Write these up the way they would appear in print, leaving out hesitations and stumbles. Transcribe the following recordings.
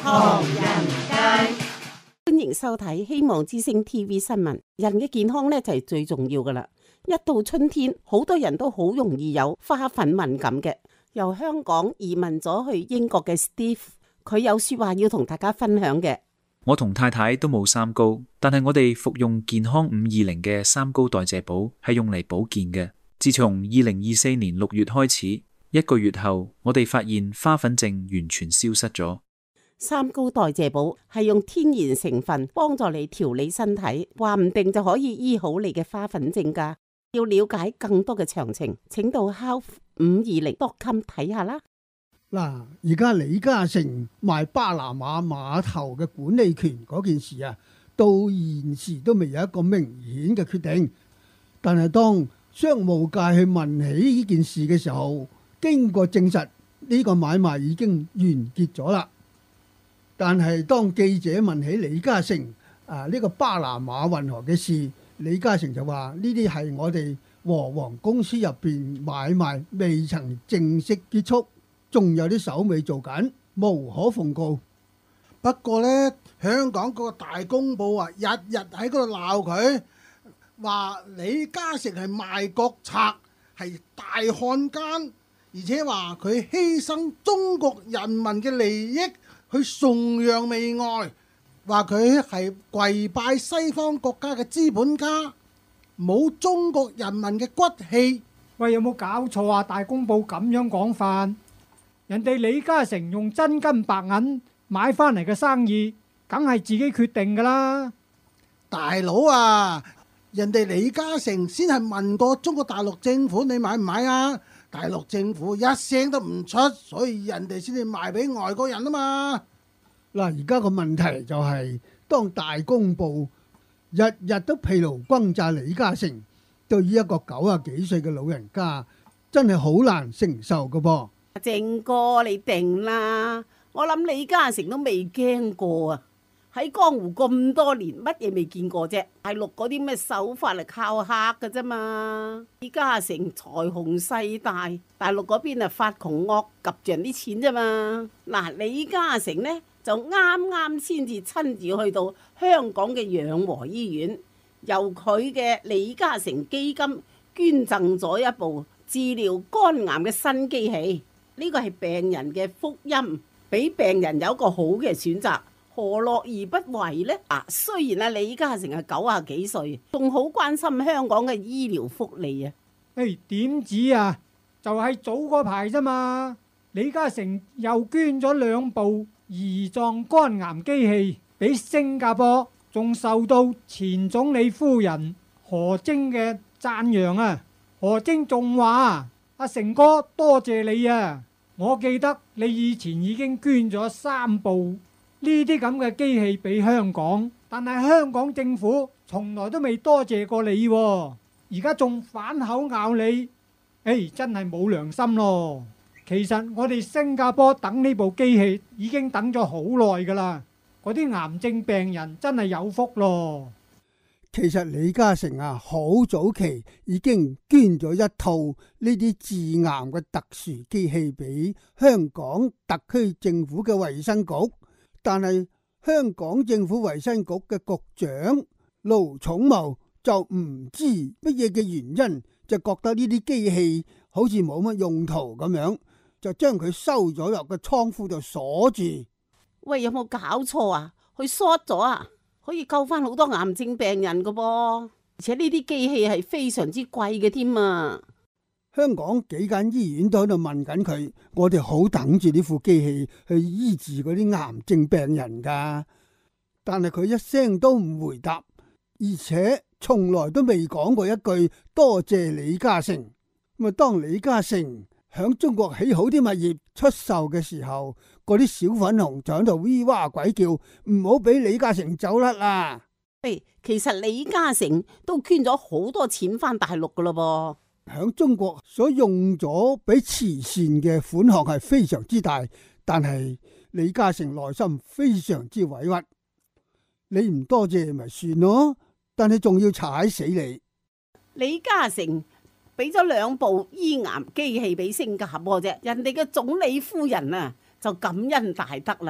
唐人街， 歡迎收睇希望之聲 TV 新聞。人嘅健康呢就係最重要噶啦。一到春天，好多人都好容易有花粉敏感嘅。由香港移民咗去英國嘅 Steve， 佢有說話要同大家分享嘅。 我同太太都冇三高，但係我哋服用健康520嘅三高代謝寶係用嚟保健嘅。自從2024年6月開始，1個月後，我哋發現花粉症完全消失咗。 三高代謝寶係用天然成分幫助你調理身體，話唔定就可以醫好你嘅花粉症噶。要了解更多嘅詳情，請到 health520.com 睇下啦。 嗱，而家李嘉誠賣巴拿馬碼頭嘅管理權嗰件事啊，到現時都未有一個明顯嘅決定。但係當商務界去問起呢件事嘅時候，經過證實呢個買賣已經完結咗啦。但係當記者問起李嘉誠呢個巴拿馬運河嘅事，李嘉誠就話呢啲係我哋和黃公司入邊買賣未曾正式結束。仲有啲手尾做緊，無可奉告。 不過呢，香港嗰個大公報啊，日日喺嗰度鬧佢，話李嘉誠係賣國賊，係大漢奸，而且話佢犧牲中國人民嘅利益去崇洋媚外，話佢係跪拜西方國家嘅資本家，冇中國人民嘅骨氣。 喂，有冇搞錯啊？大公報咁樣講法？人哋李嘉誠用真金白銀買翻嚟嘅生意，梗係自己決定噶啦。 大佬啊，人哋李嘉誠先係問過中國大陸政府你買唔買啊？大陸政府一聲都唔出，所以人哋先至賣俾外國人啊嘛。 嗱，而家個問題就係，當大公報日日都疲勞轟炸李嘉誠，對於一個90幾歲嘅老人家，真係好難承受噶噃。 正哥，你定啦！我諗李嘉誠都未驚過啊！喺江湖咁多年，乜嘢未見過啫？大陸嗰啲咩手法嚟靠客㗎啫嘛！李嘉誠財雄勢大，大陸嗰邊啊發窮惡及住人啲錢啫嘛！嗱，李嘉誠呢就啱啱先至親自去到香港嘅養和醫院，由佢嘅李嘉誠基金捐贈咗一部治療肝癌嘅新機器。呢個係病人嘅福音，俾病人有一個好嘅選擇，何樂而不為呢？雖然李嘉誠係90幾歲，仲好關心香港嘅醫療福利啊！ 點止啊？就係早嗰排啫嘛，李嘉誠又捐咗2部胰臟肝癌機器俾新加坡，仲受到前總理夫人何晶嘅讚揚啊！何晶仲話：阿成哥多謝你啊！我記得你以前已經捐咗3部呢啲咁嘅機器俾香港，但係香港政府從來都未多謝過你喎，而家仲反口咬你，真係冇良心咯！其實我哋新加坡等呢部機器已經等咗好耐㗎啦，嗰啲癌症病人真係有福咯。 其實李嘉誠好早期已經捐咗一套呢啲治癌嘅特殊機器俾香港特區政府嘅衛生局，但係香港政府衛生局嘅局長盧寵茂就唔知乜嘢嘅原因，就覺得呢啲機器好似冇乜用途咁樣，就將佢收咗入個倉庫度鎖住。 喂，有冇搞錯啊？佢 short 咗啊？可以救翻好多癌症病人噶噃，而且呢啲機器係非常之貴嘅添啊！ 香港幾間醫院都喺度問緊佢，我哋好等住呢副機器去醫治嗰啲癌症病人噶，但係佢一聲都唔回答，而且從來都未講過一句多謝李嘉誠。咁當李嘉誠響中國起好啲物業出售嘅時候，嗰啲小粉紅就喺度咿哇鬼叫，唔好俾李嘉誠走甩啦！ 其實李嘉誠都捐咗好多錢翻大陸噶咯噃， 響中國所用咗俾慈善嘅款項係非常之大，但係李嘉誠內心非常之委屈。你唔多謝咪算咯，但係仲要踩死你。 李嘉誠俾咗2部醫癌機器俾新加坡啫，人哋嘅總理夫人啊就感恩大德啦，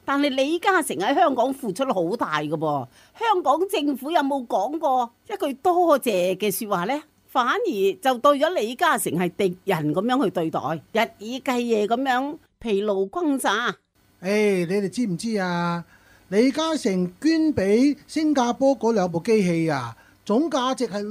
但係李嘉誠喺香港付出得好大㗎噃，香港政府有冇講過一句多謝嘅說話呢？反而就對咗李嘉誠係敵人咁樣去對待，日以繼夜咁樣疲勞轟炸。 你哋知唔知啊？李嘉誠捐俾新加坡嗰兩部機器啊，總價值係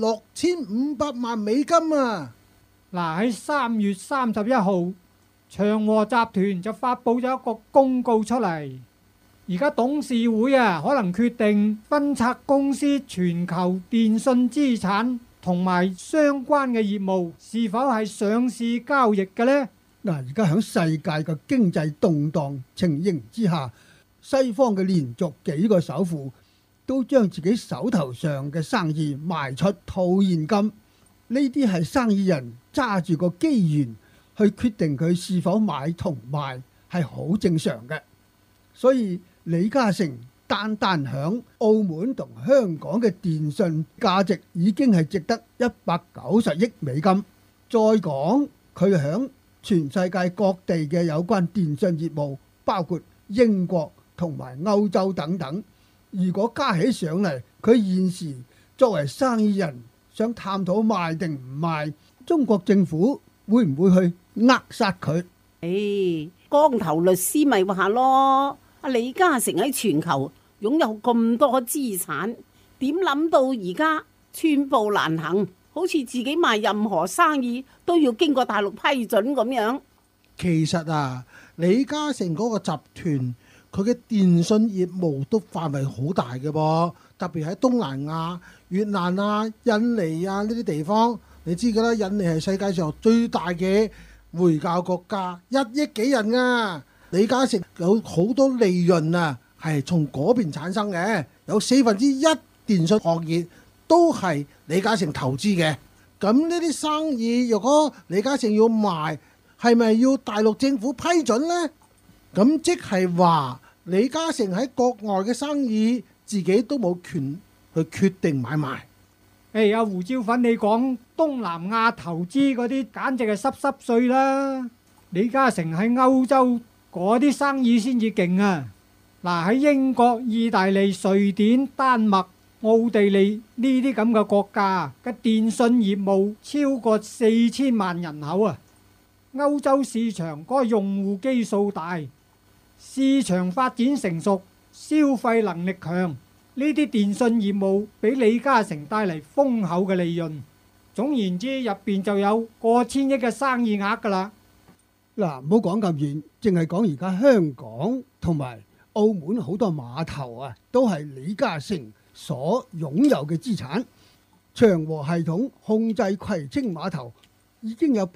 6500萬美金啊！ 嗱，喺3月31號，長和集團就發佈咗一個公告出嚟，而家董事會啊可能決定分拆公司全球電信資產同埋相關嘅業務，是否係上市交易嘅呢？ 嗱，而家喺世界嘅經濟動盪情形之下，西方嘅連續幾個首富都將自己手頭上嘅生意賣出套現金，呢啲係生意人揸住個機緣去決定佢是否買同賣，係好正常嘅。所以李嘉誠單響澳門同香港嘅電信價值已經係值得190億美金。再講佢響全世界各地嘅有關電信業務，包括英國同埋歐洲等等，如果加起上嚟，佢現時作為生意人想探討賣定唔賣，中國政府會唔會去扼殺佢？ 光頭律師咪話咯，阿李嘉誠喺全球擁有咁多資產，點諗到而家寸步難行，好似自己賣任何生意都要經過大陸批准咁樣。 其實啊，李嘉誠嗰個集團佢嘅電信業務都範圍好大嘅噃，特別喺東南亞、越南啊、印尼啊呢啲地方，你知㗎啦，印尼係世界上最大嘅回教國家，1億幾人啊！李嘉誠有好多利潤啊，係從嗰邊產生嘅，有1/4電信行業都係李嘉誠投資嘅。咁呢啲生意，如果李嘉誠要賣，係咪要大陸政府批准呢？咁即係話李嘉誠喺國外嘅生意，自己都冇權去決定買賣。 阿胡椒粉，你講東南亞投資嗰啲，簡直係濕碎啦！李嘉誠喺歐洲嗰啲生意先至勁啊！嗱，喺英國、意大利、瑞典、丹麥、奧地利呢啲咁嘅國家嘅電信業務超過4000萬人口啊！歐洲市場嗰個用戶基數大，市場發展成熟，消費能力強。呢啲電信業務俾李嘉誠帶嚟豐厚嘅利潤，總言之入邊就有過千億嘅生意額㗎啦。 嗱，唔好講咁遠，淨係講而家香港同埋澳門好多碼頭啊，都係李嘉誠所擁有嘅資產。長和系統控制葵青碼頭已經有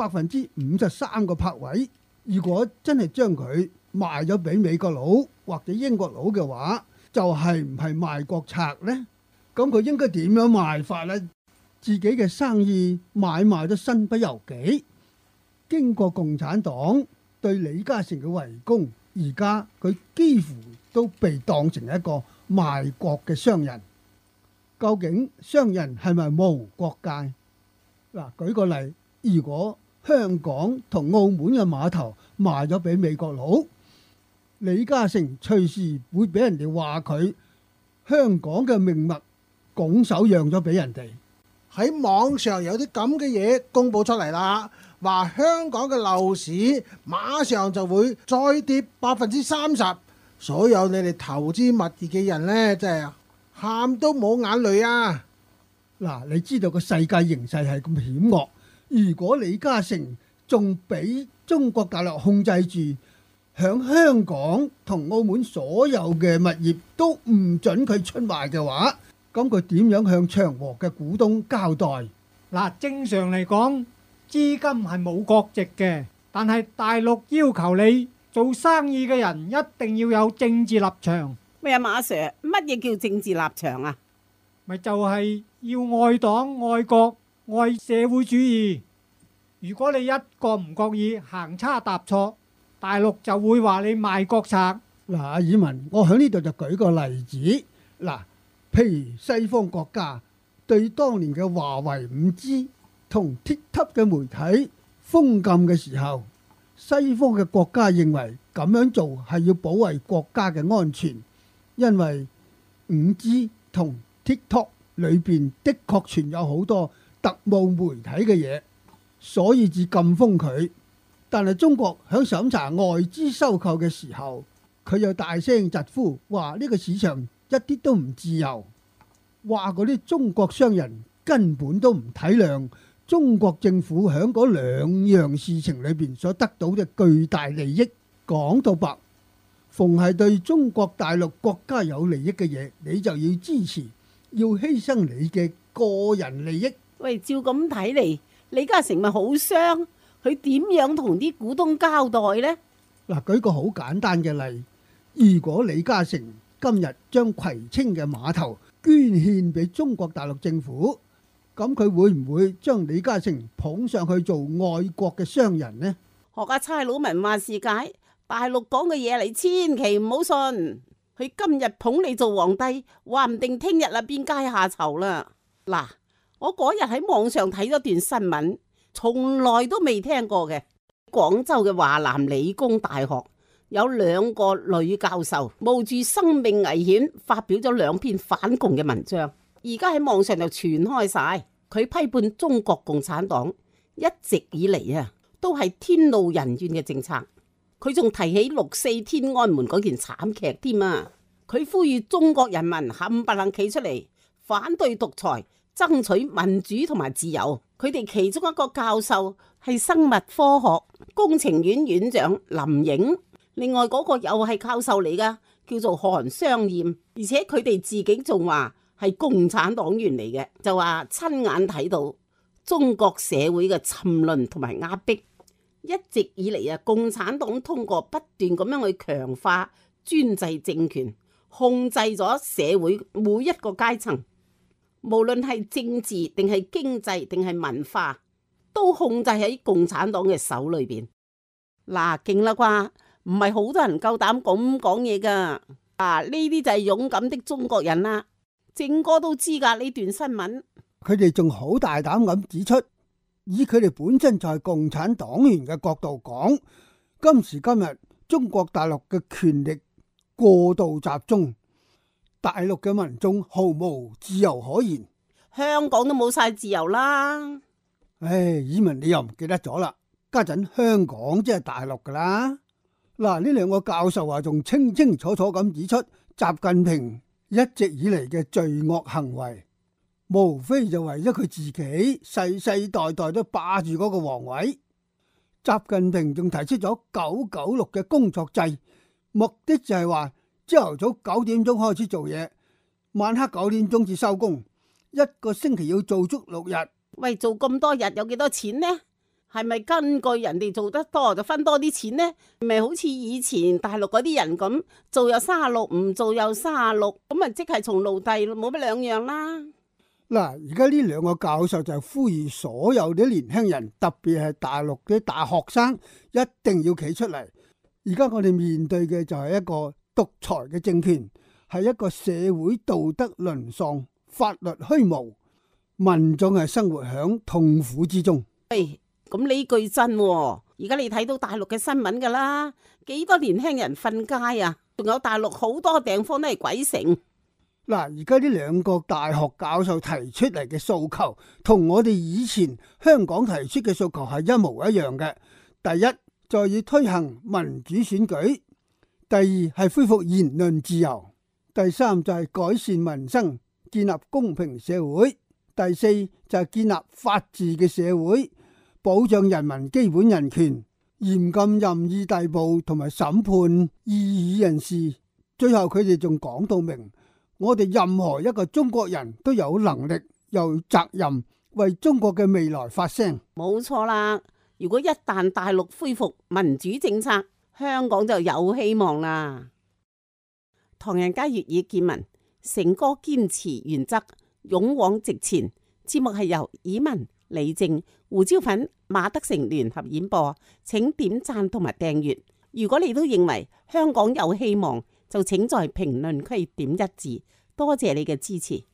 53%個泊位，如果真係將佢賣咗俾美國佬或者英國佬嘅話，就係唔係賣國賊呢？咁佢應該點樣賣法呢？自己嘅生意買賣都身不由己。經過共產黨對李嘉誠嘅圍攻，而家佢幾乎都被當成一個賣國嘅商人。究竟商人係咪無國界？嗱，舉個例，如果香港同澳門嘅碼頭賣咗俾美國佬，李嘉誠隨時會俾人哋話佢香港嘅命脈拱手讓咗俾人哋。 喺網上有啲咁嘅嘢公佈出嚟啦，話香港嘅樓市馬上就會再跌30%，所有你哋投資物業嘅人呢，真係喊都冇眼淚啊！ 嗱，你知道個世界形勢係咁險惡，如果李嘉誠仲俾中國大陸控制住，響香港同澳門所有嘅物業都唔准佢出賣嘅話，咁佢點樣向長和嘅股東交代？ 嗱，正常嚟講，資金係冇國籍嘅，但係大陸要求你做生意嘅人一定要有政治立場。 咩啊，馬 Sir？ 乜嘢叫政治立場啊？ 咪就係要愛黨、愛國、愛社會主義。如果你一個唔覺意行差踏錯，大陸就會話你賣國賊。 嗱，阿爾文，我喺呢度就舉個例子。嗱，譬如西方國家對當年嘅華為5G 同 TikTok 嘅媒體封禁嘅時候， 西方嘅國家認為咁樣做係要保衛國家嘅安全，因為 5G 同 TikTok 裏邊的確存有好多特務媒體嘅嘢，所以至禁封佢。但係中國響審查外資收購嘅時候，佢又大聲疾呼話呢個市場一啲都唔自由，話嗰啲中國商人根本都唔體諒中國政府響嗰兩樣事情裏邊所得到嘅巨大利益。講到白，逢係對中國大陸國家有利益嘅嘢，你就要支持，要犧牲你嘅個人利益。 喂，照咁睇嚟，李嘉誠咪好傷，佢點樣同啲股東交代呢？ 嗱，舉個好簡單嘅例，如果李嘉誠今日將葵青嘅碼頭捐獻俾中國大陸政府，咁佢會唔會將李嘉誠捧上去做愛國嘅商人呢？ 學下差佬文話事解，大陸講嘅嘢你千祈唔好信。佢今日捧你做皇帝，話唔定聽日啊變階下囚啦。嗱，我嗰日喺網上睇咗段新聞，從來都未聽過嘅。廣州嘅華南理工大學有2個女教授冒住生命危險發表咗2篇反共嘅文章，而家喺網上就傳開晒。佢批判中國共產黨一直以嚟啊都係天怒人怨嘅政策，佢仲提起6.4天安門嗰件慘劇添啊！佢呼籲中國人民冚唪唥企出嚟反對獨裁，爭取民主同埋自由。佢哋其中一個教授係生物科學工程院院長林穎，另外嗰個又係教授嚟噶，叫做韓湘艷，而且佢哋自己仲話係共產黨員嚟嘅，就話親眼睇到中國社會嘅沉淪同埋壓迫。一直以嚟啊，共產黨通過不斷咁樣去強化專制政權，控制咗社會每一個階層，無論係政治定係經濟定係文化，都控制喺共產黨嘅手裏邊。嗱，勁啦啩，唔係好多人夠膽咁講嘢噶。呢啲就係勇敢的中國人啦。正哥都知噶呢段新聞， 佢哋仲好大膽咁指出，以佢哋本身就係共產黨員嘅角度講，今時今日中國大陸嘅權力過度集中，大陸嘅民眾毫無自由可言， 香港都冇晒自由啦。 唉，以文你又唔記得咗啦，家陣香港即係大陸噶啦。嗱，呢2個教授話仲清清楚楚咁指出，習近平一直以嚟嘅罪惡行為，無非就為咗佢自己世世代代都霸住嗰個皇位。習近平仲提出咗996嘅工作制，目的就係話朝頭早9點鐘開始做嘢，晚黑9點鐘至收工，一個星期要做足6日。 喂，做咁多日有幾多錢呢？係咪根據人哋做得多就分多啲錢呢？咪好似以前大陸嗰啲人咁，做又36，唔做又36，咁咪即係從奴隸冇乜兩樣啦。 嗱，而家呢2個教授就呼籲所有啲年輕人，特別係大陸嘅大學生，一定要企出嚟。而家我哋面對嘅就係一個獨裁嘅政權，係一個社會道德淪喪、法律虛無，民眾係生活響痛苦之中。 喂，咁呢句真喎，而家你睇到大陸嘅新聞噶啦，幾多年輕人瞓街啊，仲有大陸好多地方都係鬼城。 嗱，而家呢2個大學教授提出嚟嘅訴求，同我哋以前香港提出嘅訴求係一模一樣嘅。第一，就要推行民主選舉；第二，係恢復言論自由；第三，就係改善民生，建立公平社會；第四，就係建立法治嘅社會，保障人民基本人權，嚴禁任意逮捕同埋審判異議人士。最後佢哋仲講到明，我哋任何一個中國人都有能力又有責任為中國嘅未來發聲。 冇錯啦，如果一旦大陸恢復民主政策，香港就有希望啦。唐人街粵語見聞，成哥堅持原則，勇往直前。節目係由以文、李靜、胡椒粉、馬德成聯合演播，請點讚同埋訂閱。如果你都認為香港有希望，就請在評論區點1字，多謝你嘅支持。